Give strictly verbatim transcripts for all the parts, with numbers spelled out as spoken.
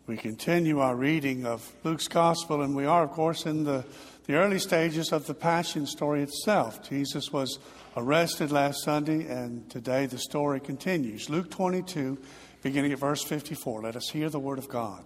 We continue our reading of Luke's Gospel, and we are, of course, in the, the early stages of the Passion story itself. Jesus was arrested last Sunday, and today the story continues. Luke twenty-two, beginning at verse fifty-four. Let us hear the word of God.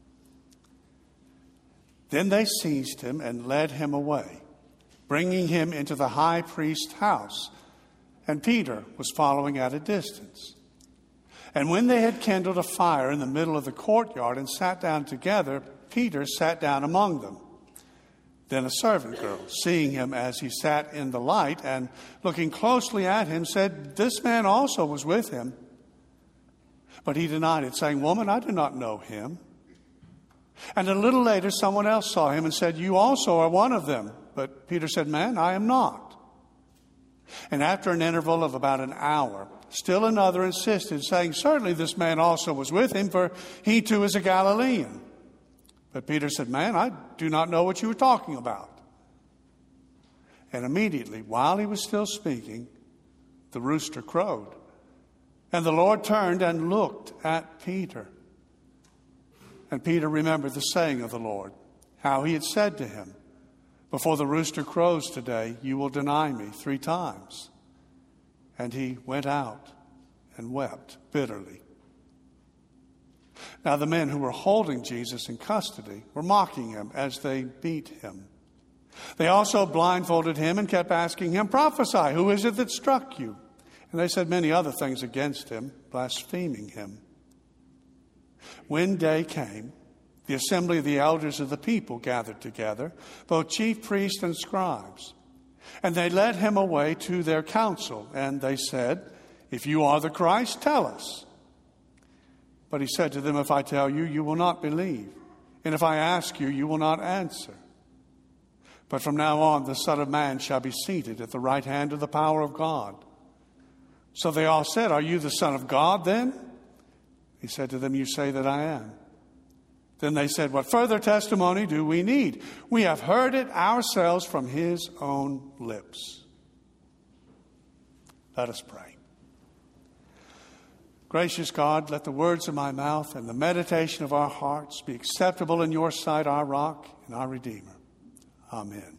Then they seized him and led him away, bringing him into the high priest's house, and Peter was following at a distance. And when they had kindled a fire in the middle of the courtyard and sat down together, Peter sat down among them. Then a servant girl, seeing him as he sat in the light and looking closely at him, said, "This man also was with him." But he denied it, saying, "Woman, I do not know him." And a little later, someone else saw him and said, "You also are one of them." But Peter said, "Man, I am not." And after an interval of about an hour, still another insisted, saying, "Certainly this man also was with him, for he too is a Galilean." But Peter said, "Man, I do not know what you are talking about." And immediately, while he was still speaking, the rooster crowed. And the Lord turned and looked at Peter. And Peter remembered the saying of the Lord, how he had said to him, "Before the rooster crows today, you will deny me three times." And he went out and wept bitterly. Now the men who were holding Jesus in custody were mocking him as they beat him. They also blindfolded him and kept asking him, "Prophesy, who is it that struck you?" And they said many other things against him, blaspheming him. When day came, the assembly of the elders of the people gathered together, both chief priests and scribes. And they led him away to their council, and they said, "If you are the Christ, tell us." But he said to them, "If I tell you, you will not believe. And if I ask you, you will not answer. But from now on, the Son of Man shall be seated at the right hand of the power of God." So they all said, "Are you the Son of God then?" He said to them, "You say that I am." Then they said, "What further testimony do we need? We have heard it ourselves from his own lips." Let us pray. Gracious God, let the words of my mouth and the meditation of our hearts be acceptable in your sight, our rock and our Redeemer. Amen.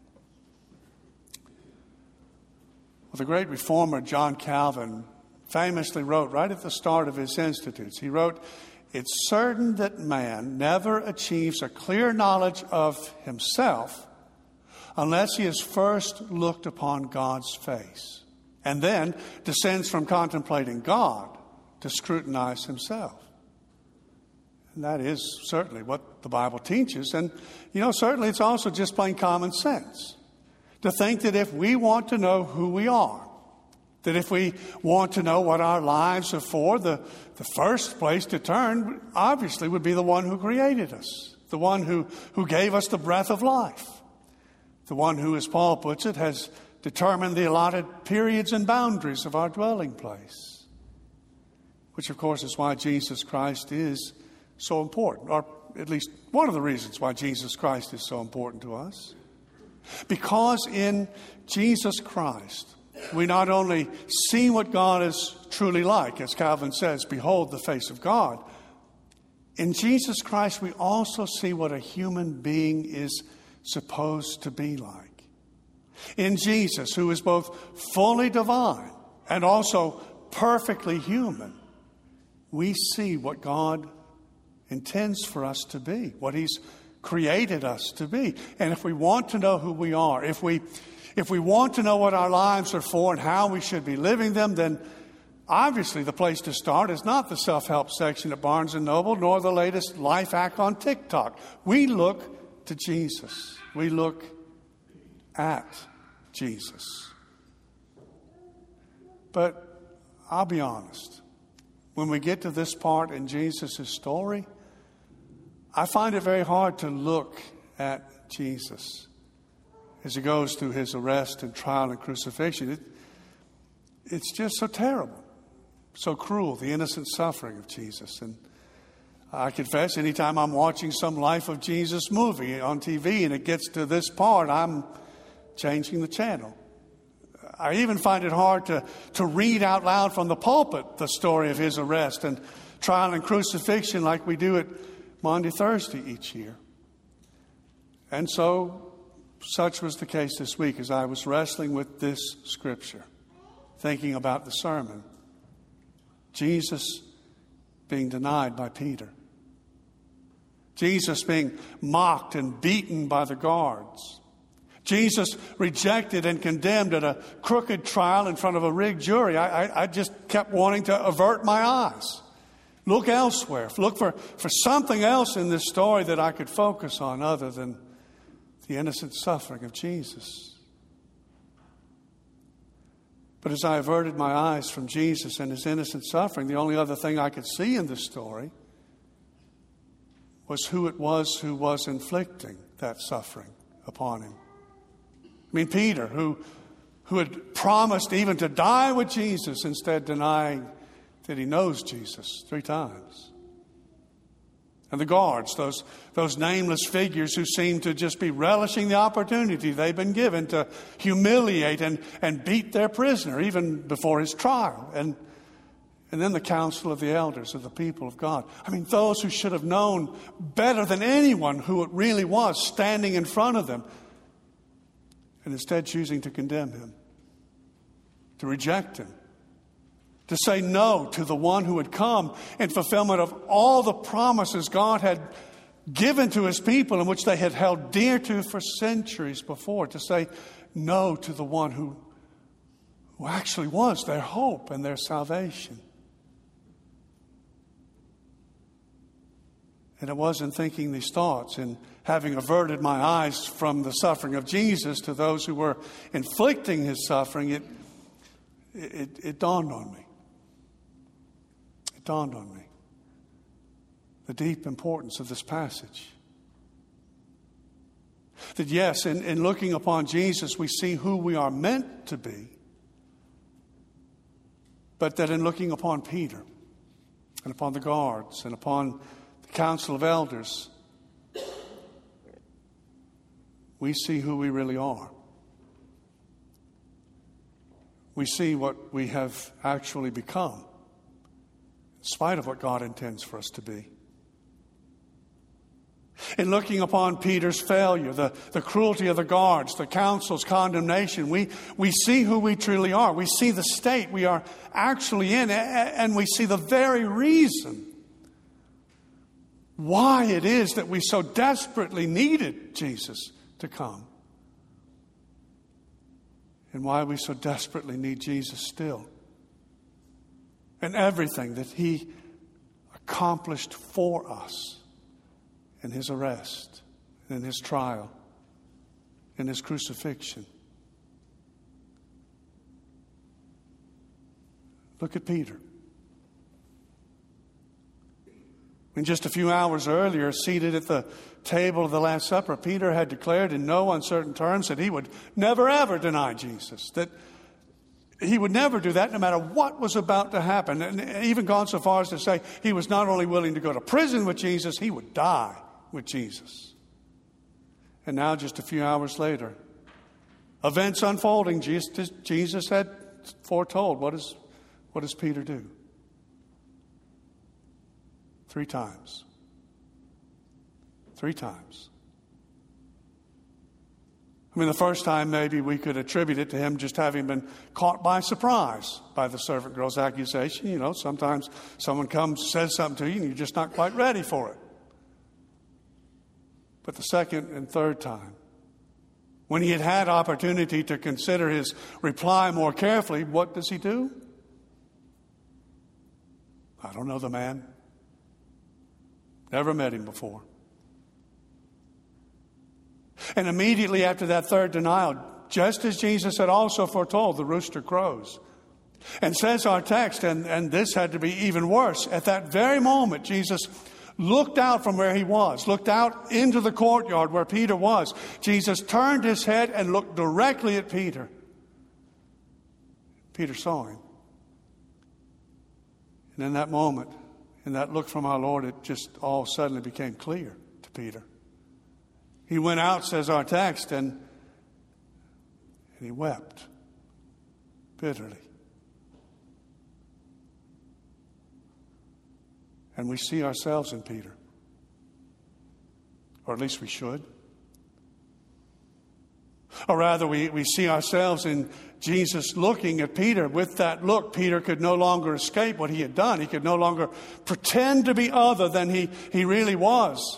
Well, the great reformer John Calvin famously wrote right at the start of his Institutes, he wrote, "It's certain that man never achieves a clear knowledge of himself unless he has first looked upon God's face and then descends from contemplating God to scrutinize himself." And that is certainly what the Bible teaches. And, you know, certainly it's also just plain common sense to think that if we want to know who we are, that if we want to know what our lives are for, the, the first place to turn obviously would be the one who created us, the one who, who gave us the breath of life, the one who, as Paul puts it, has determined the allotted periods and boundaries of our dwelling place, which, of course, is why Jesus Christ is so important, or at least one of the reasons why Jesus Christ is so important to us. Because in Jesus Christ, we not only see what God is truly like, as Calvin says, "Behold the face of God." In Jesus Christ, we also see what a human being is supposed to be like. In Jesus, who is both fully divine and also perfectly human, we see what God intends for us to be, what he's created us to be. And if we want to know who we are, if we If we want to know what our lives are for and how we should be living them, then obviously the place to start is not the self-help section at Barnes and Noble, nor the latest life hack on TikTok. We look to Jesus. We look at Jesus. But I'll be honest, when we get to this part in Jesus' story, I find it very hard to look at Jesus as he goes through his arrest and trial and crucifixion. It, it's just so terrible, so cruel, the innocent suffering of Jesus. And I confess, anytime I'm watching some Life of Jesus movie on T V and it gets to this part, I'm changing the channel. I even find it hard to, to read out loud from the pulpit the story of his arrest and trial and crucifixion like we do at Maundy Thursday each year. And so, such was the case this week as I was wrestling with this scripture, thinking about the sermon. Jesus being denied by Peter. Jesus being mocked and beaten by the guards. Jesus rejected and condemned at a crooked trial in front of a rigged jury. I, I, I just kept wanting to avert my eyes. Look elsewhere. Look for, for something else in this story that I could focus on other than the innocent suffering of Jesus. But as I averted my eyes from Jesus and his innocent suffering, the only other thing I could see in this story was who it was who was inflicting that suffering upon him. I mean, Peter, who, who had promised even to die with Jesus, instead denying that he knows Jesus three times. And the guards, those, those nameless figures who seem to just be relishing the opportunity they've been given to humiliate and, and beat their prisoner, even before his trial. And, and then the council of the elders of the people of God. I mean, those who should have known better than anyone who it really was standing in front of them, and instead choosing to condemn him, to reject him, to say no to the one who had come in fulfillment of all the promises God had given to his people and which they had held dear to for centuries before, to say no to the one who, who actually was their hope and their salvation. And it was in thinking these thoughts and having averted my eyes from the suffering of Jesus to those who were inflicting his suffering, it, it, it dawned on me. It dawned on me the deep importance of this passage. That yes, in, in looking upon Jesus, we see who we are meant to be. But that in looking upon Peter and upon the guards and upon the council of elders, we see who we really are. We see what we have actually become, in spite of what God intends for us to be. In looking upon Peter's failure, the, the cruelty of the guards, the council's condemnation, we, we see who we truly are. We see the state we are actually in, and we see the very reason why it is that we so desperately needed Jesus to come. And why we so desperately need Jesus still. And everything that he accomplished for us in his arrest, in his trial, in his crucifixion. Look at Peter. And just a few hours earlier, seated at the table of the Last Supper, Peter had declared in no uncertain terms that he would never ever deny Jesus, that he would never do that no matter what was about to happen, and even gone so far as to say he was not only willing to go to prison with Jesus, he would die with Jesus. And now, just a few hours later, events unfolding, Jesus, Jesus had foretold. What, is, what does Peter do? Three times. Three times. I mean, the first time maybe we could attribute it to him just having been caught by surprise by the servant girl's accusation. You know, sometimes someone comes, says something to you, and you're just not quite ready for it. But the second and third time, when he had had opportunity to consider his reply more carefully, what does he do? I don't know the man. Never met him before. And immediately after that third denial, just as Jesus had also foretold, the rooster crows. And says our text, and, and this had to be even worse, at that very moment, Jesus looked out from where he was, looked out into the courtyard where Peter was. Jesus turned his head and looked directly at Peter. Peter saw him. And in that moment, in that look from our Lord, it just all suddenly became clear to Peter. He went out, says our text, and, and he wept bitterly. And we see ourselves in Peter. or at least we should. Or rather, we, we see ourselves in Jesus looking at Peter. With that look, Peter could no longer escape what he had done. He could no longer pretend to be other than he, he really was.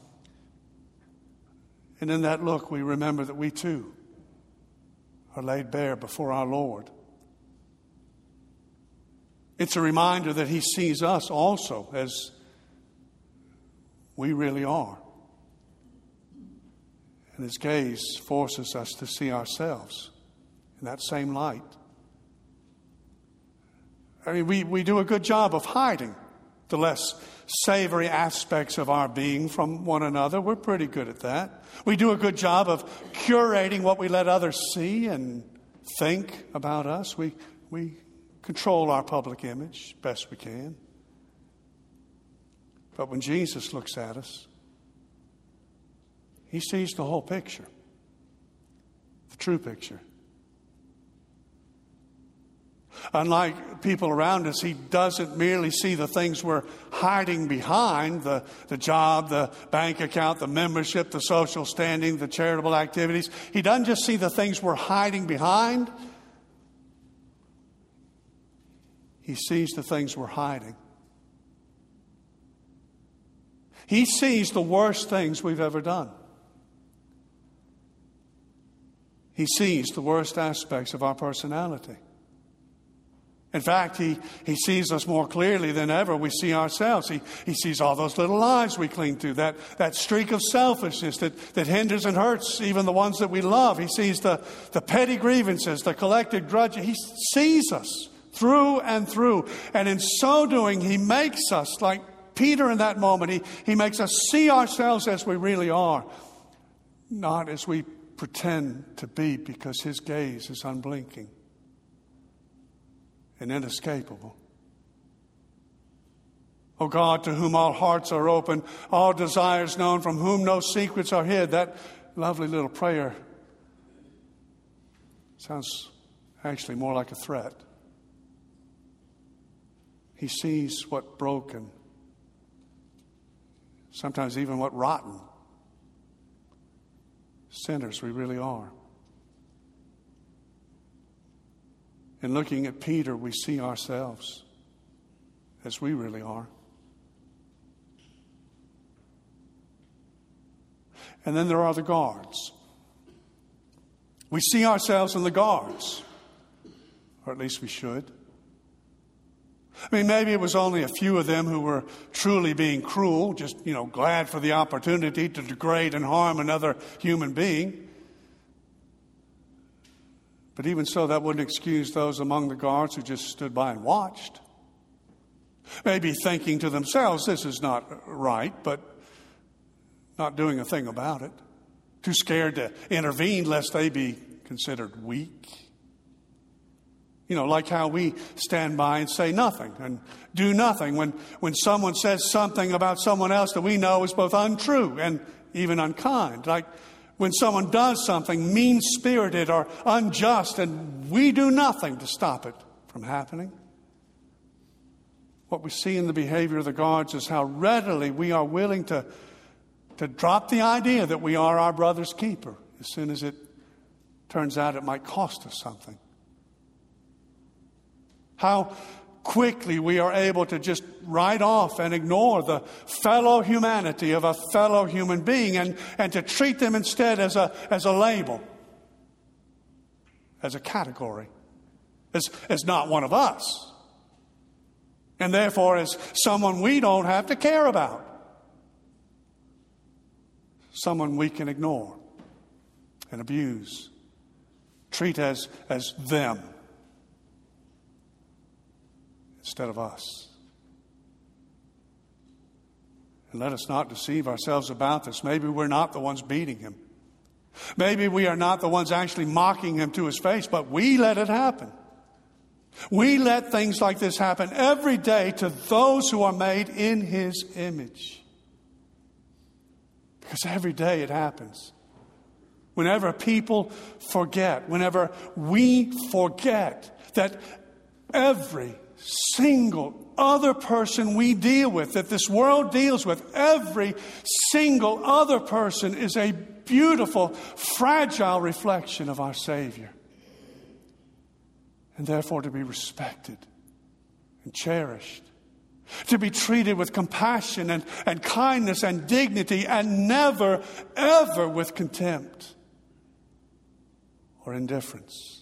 And in that look, we remember that we too are laid bare before our Lord. It's a reminder that He sees us also as we really are. And His gaze forces us to see ourselves in that same light. I mean, we, we do a good job of hiding the less savory aspects of our being from one another. We're pretty good at that. We do a good job of curating what we let others see and think about us. We, we control our public image best we can. But when Jesus looks at us, He sees the whole picture, the true picture. Unlike people around us, He doesn't merely see the things we're hiding behind, the, the job, the bank account, the membership, the social standing, the charitable activities. He doesn't just see the things we're hiding behind. He sees the things we're hiding. He sees the worst things we've ever done. He sees the worst aspects of our personality. In fact, he, he sees us more clearly than ever we see ourselves. He, he sees all those little lies we cling to, that, that streak of selfishness that, that hinders and hurts even the ones that we love. He sees the, the petty grievances, the collected grudges. He sees us through and through. And in so doing, He makes us, like Peter in that moment, he, he makes us see ourselves as we really are, not as we pretend to be, because His gaze is unblinking and inescapable. O God, to whom all hearts are open, all desires known, from whom no secrets are hid. That lovely little prayer sounds actually more like a threat. He sees what broken, sometimes even what rotten sinners we really are. In looking at Peter, we see ourselves as we really are. And then there are the guards. We see ourselves in the guards, or at least we should. I mean, maybe it was only a few of them who were truly being cruel, just, you know, glad for the opportunity to degrade and harm another human being. But even so, that wouldn't excuse those among the guards who just stood by and watched. Maybe thinking to themselves, this is not right, but not doing a thing about it. Too scared to intervene lest they be considered weak. You know, like how we stand by and say nothing and do nothing when, when someone says something about someone else that we know is both untrue and even unkind. Like when someone does something mean-spirited or unjust and we do nothing to stop it from happening. What we see in the behavior of the guards is how readily we are willing to, to drop the idea that we are our brother's keeper as soon as it turns out it might cost us something. How quickly we are able to just write off and ignore the fellow humanity of a fellow human being and, and to treat them instead as a, as a label, as a category, as, as not one of us, and therefore as someone we don't have to care about, someone we can ignore and abuse, treat as, as them instead of us. And let us not deceive ourselves about this. Maybe we're not the ones beating him. Maybe we are not the ones actually mocking him to his face, but we let it happen. We let things like this happen every day to those who are made in his image. Because every day it happens. Whenever people forget, whenever we forget that every single other person we deal with, that this world deals with, every single other person is a beautiful, fragile reflection of our Savior. And therefore to be respected and cherished, to be treated with compassion and, and kindness and dignity, and never, ever with contempt or indifference.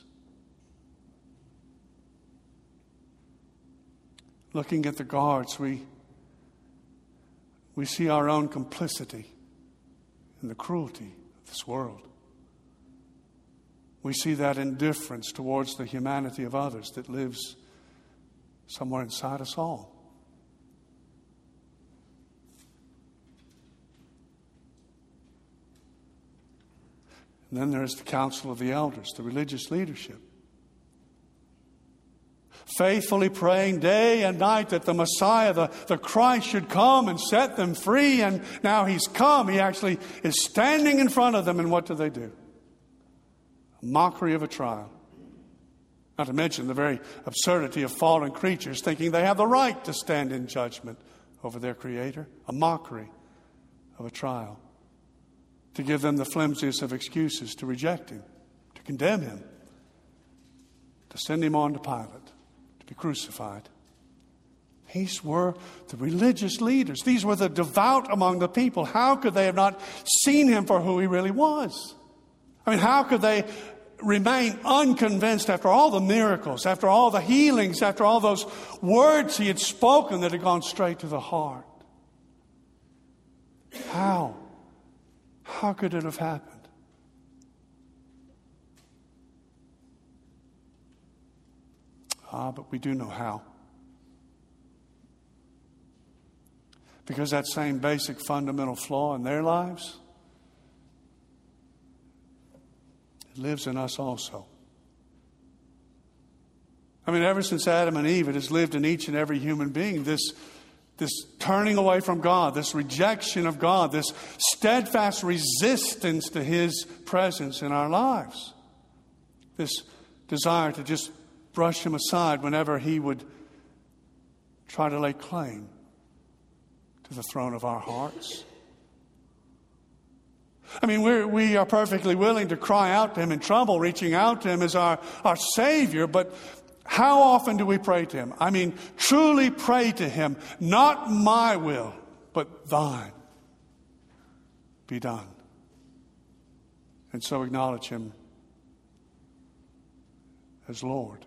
Looking at the guards, we, we see our own complicity in the cruelty of this world. We see that indifference towards the humanity of others that lives somewhere inside us all. And then there's the council of the elders, the religious leadership, faithfully praying day and night that the Messiah, the, the Christ, should come and set them free. And now He's come. He actually is standing in front of them. And what do they do? A mockery of a trial. Not to mention the very absurdity of fallen creatures thinking they have the right to stand in judgment over their Creator. A mockery of a trial. To give them the flimsiest of excuses to reject Him, to condemn Him, to send Him on to Pilate, to be crucified. These were the religious leaders. These were the devout among the people. How could they have not seen Him for who He really was? I mean, how could they remain unconvinced after all the miracles, after all the healings, after all those words He had spoken that had gone straight to the heart? How? How could it have happened? Ah, but we do know how. Because that same basic fundamental flaw in their lives, it lives in us also. I mean, ever since Adam and Eve, it has lived in each and every human being, this This turning away from God, this rejection of God, this steadfast resistance to His presence in our lives. This desire to just brush Him aside whenever He would try to lay claim to the throne of our hearts. I mean, we're, we are perfectly willing to cry out to Him in trouble, reaching out to Him as our, our Savior, but how often do we pray to Him? I mean, truly pray to Him. Not my will, but Thine be done. And so acknowledge Him as Lord.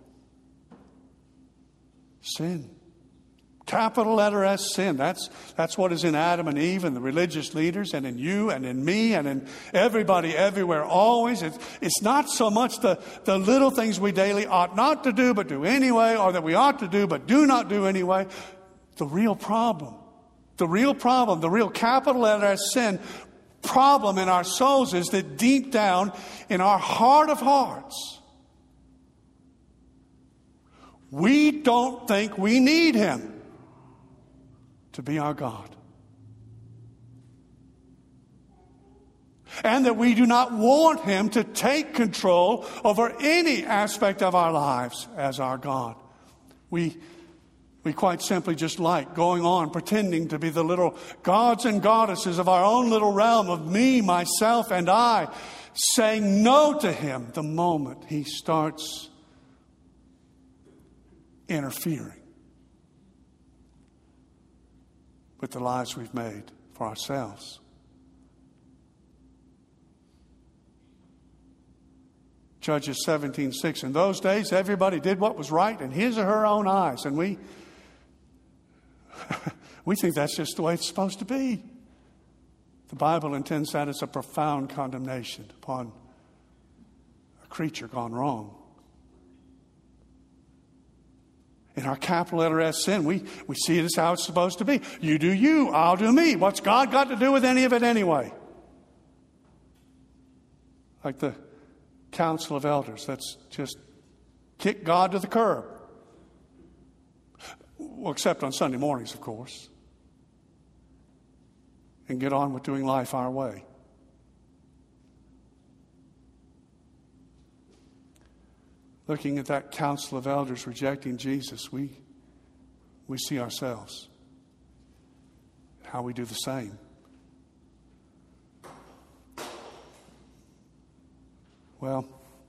Sin. Capital letter S, sin. That's, that's what is in Adam and Eve and the religious leaders and in you and in me and in everybody everywhere always. It's, it's not so much the, the little things we daily ought not to do but do anyway, or that we ought to do but do not do anyway. The real problem, the real problem, the real capital letter S, sin problem in our souls is that deep down in our heart of hearts, we don't think we need Him to be our God. And that we do not want Him to take control over any aspect of our lives as our God. We, we quite simply just like going on pretending to be the little gods and goddesses of our own little realm of me, myself, and I, saying no to Him the moment He starts interfering with the lives we've made for ourselves. Judges seventeen six. In those days, everybody did what was right in his or her own eyes. And we, we think that's just the way it's supposed to be. The Bible intends that as a profound condemnation upon a creature gone wrong. In our capital letter S sin, we, we see it as how it's supposed to be. You do you, I'll do me. What's God got to do with any of it anyway? Like the council of elders, let's just kick God to the curb. Well, except on Sunday mornings, of course. And get on with doing life our way. Looking at that council of elders rejecting Jesus, we we see ourselves. How we do the same. Well,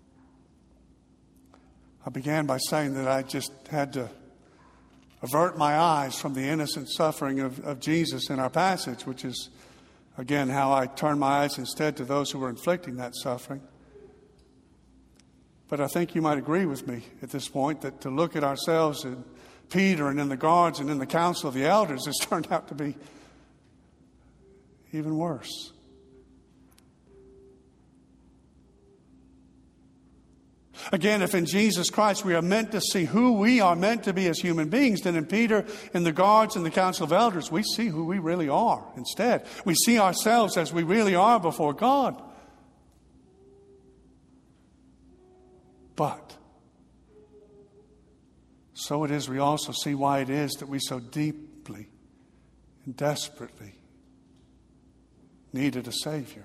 I began by saying that I just had to avert my eyes from the innocent suffering of, of Jesus in our passage, which is, again, how I turned my eyes instead to those who were inflicting that suffering. But I think you might agree with me at this point that to look at ourselves in Peter and in the guards and in the council of the elders has turned out to be even worse. Again, if in Jesus Christ we are meant to see who we are meant to be as human beings, then in Peter, in the guards, and the council of elders, we see who we really are instead. We see ourselves as we really are before God. But so it is we also see why it is that we so deeply and desperately needed a Savior.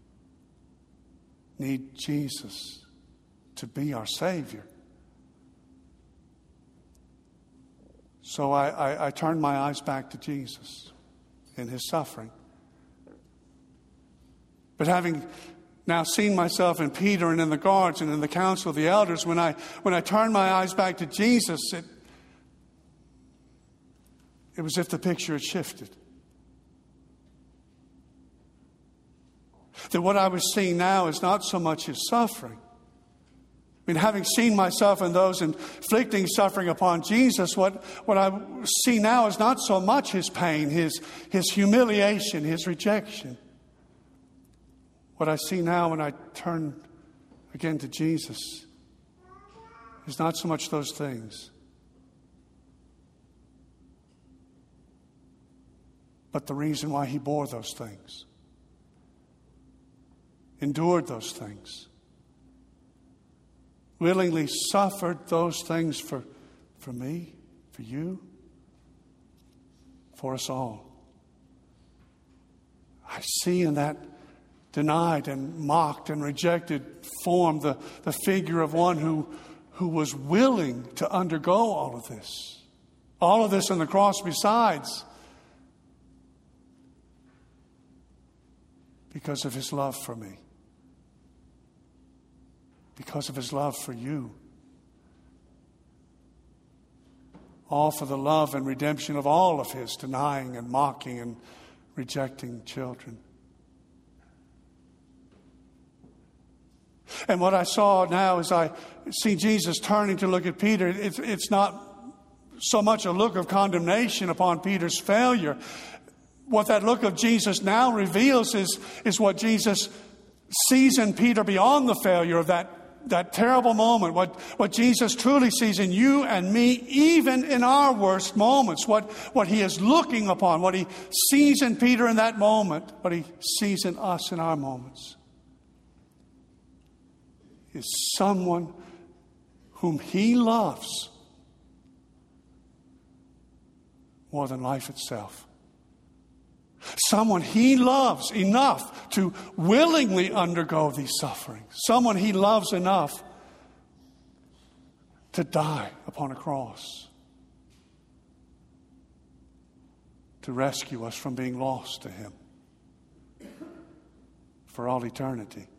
Need Jesus to be our Savior. So I, I, I turned my eyes back to Jesus and His suffering. But having now seen myself in Peter and in the guards and in the council of the elders, when I when I turned my eyes back to Jesus, it, it was as if the picture had shifted. That what I was seeing now is not so much His suffering. I mean, having seen myself and those inflicting suffering upon Jesus, what, what I see now is not so much His pain, His, His humiliation, His rejection. What I see now when I turn again to Jesus is not so much those things, but the reason why He bore those things, endured those things, willingly suffered those things for, for me, for you, for us all. I see in that denied and mocked and rejected form the, the figure of one who, who was willing to undergo all of this. All of this on the cross besides, because of His love for me. Because of His love for you. All for the love and redemption of all of His denying and mocking and rejecting children. And what I saw now as I see Jesus turning to look at Peter, it's, it's not so much a look of condemnation upon Peter's failure. What that look of Jesus now reveals is, is what Jesus sees in Peter beyond the failure of that That terrible moment, what, what Jesus truly sees in you and me, even in our worst moments, what, what He is looking upon, what He sees in Peter in that moment, what He sees in us in our moments, is someone whom He loves more than life itself. Someone He loves enough to willingly undergo these sufferings. Someone He loves enough to die upon a cross. To rescue us from being lost to Him for all eternity.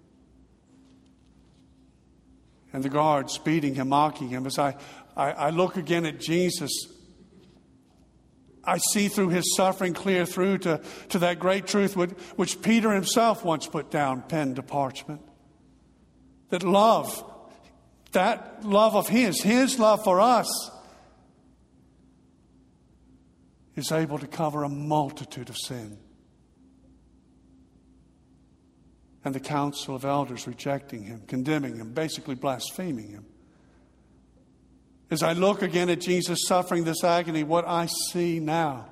And the guards beating Him, mocking Him. As I, I, I look again at Jesus, I see through His suffering clear through to, to that great truth which, which Peter himself once put down, pen to parchment. That love, that love of His, His love for us, is able to cover a multitude of sin. And the council of elders rejecting Him, condemning Him, basically blaspheming Him. As I look again at Jesus suffering this agony, what I see now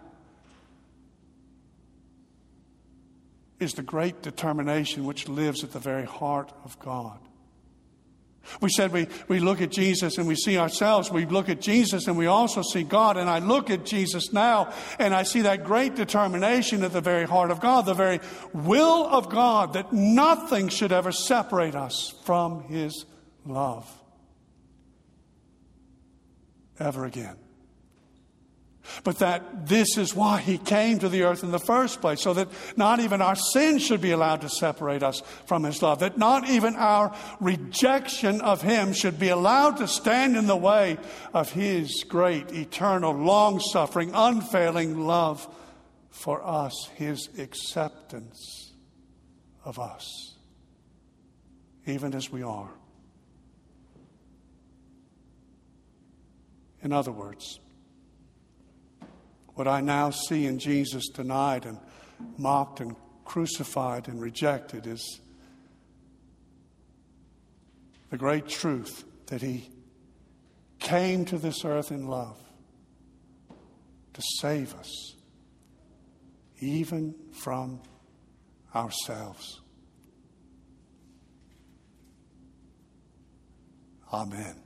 is the great determination which lives at the very heart of God. We said we, we look at Jesus and we see ourselves. We look at Jesus and we also see God. And I look at Jesus now and I see that great determination at the very heart of God, the very will of God, that nothing should ever separate us from His love. Ever again. but that this is why he came to the earth in the first place, so that not even our sins should be allowed to separate us from his love, that not even our rejection of him should be allowed to stand in the way of his great, eternal, long-suffering, unfailing love for us, his acceptance of us, even as we are. In other words, what I now see in Jesus denied and mocked and crucified and rejected is the great truth that he came to this earth in love to save us, even from ourselves. Amen.